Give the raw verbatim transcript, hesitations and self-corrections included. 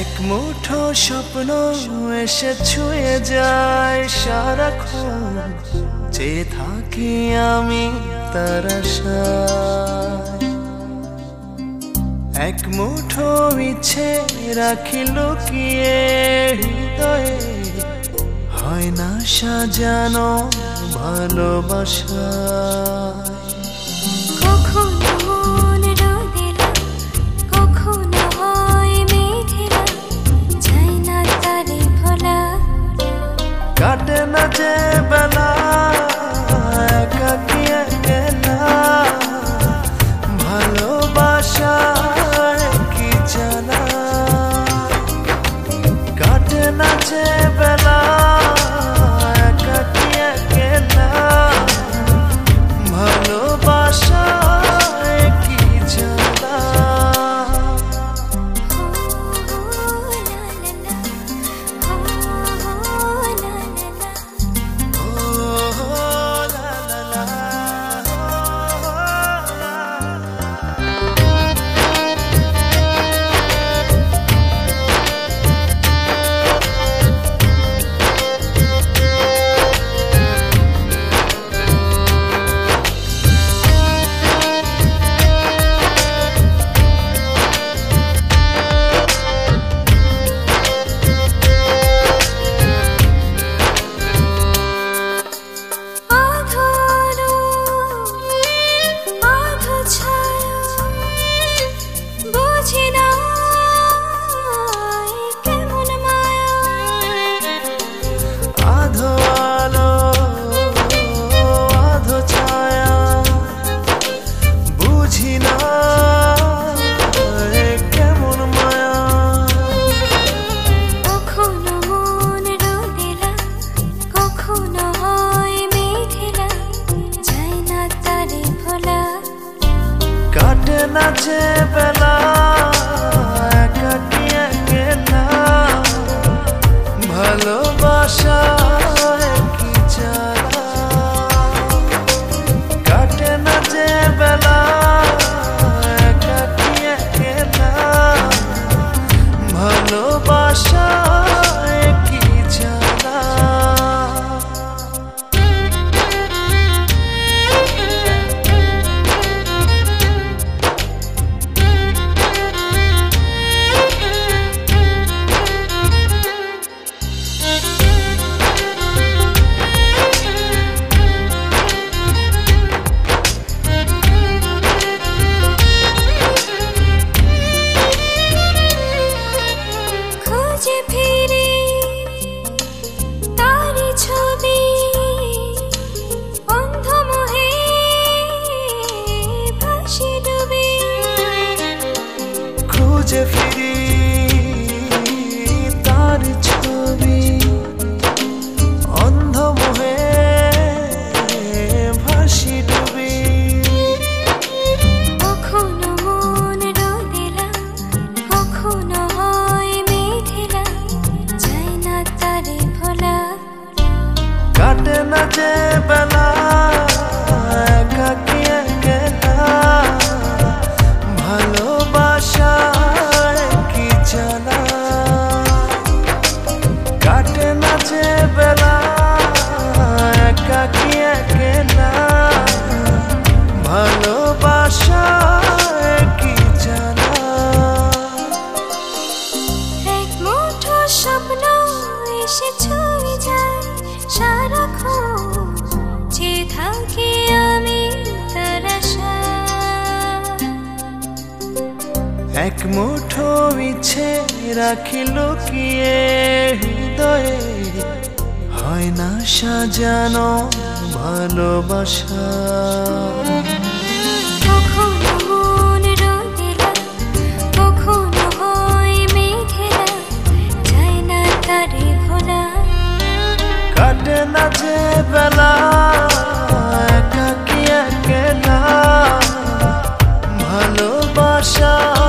এক মুঠো স্বপ্ন এসে ছুঁয়ে যায় সারাক্ষণ, চেয়ে থাকি আমি তার আশায়। এক মুঠো ইচ্ছে রাখি লুকিয়ে হৃদয়ে, হয় না সাজানো ভালোবাসা। কাটে না যে বেলা একাকী একলা, ভালোবাসায় কি জানা। কাটে না যে বেলা একাকী একলা, ভালোবাসায় কি জানা। কাটে না যে বেলা একাকী একলা, ভালোবাসায় কি জানা। কাটে না যে বেলা একাকী একলা, ভালোবাসায় কি জানা। খুঁজে ফিরি তার ছবি, অন্ধ মোহে ভাসি ডুবি। কখনো মন রোদেলা, কখনো হয় মেঘেলা, চাই না তারে ভোলা। কাটে না যে বেলা একাকী একলা, ভালোবাসায় কি জানা। কাটে না যে বেলা একাকী একলা, ভালোবাসায় কি জানা। এক মুঠো স্বপ্ন এসে ছুঁয়ে যায় সারাক্ষণ, চেয়ে থাকি আমি তার আশায়। এক মুঠো ইচ্ছে রাখি লুকিয়ে হৃদয়ে, হয় না সাজানো ভালোবাসা। কখনো মন রোদেলা, কখনো হয় মেঘেলা, চাই না তারে ভোলা। কাটে না যে বেলা একাকী একলা, ভালোবাসা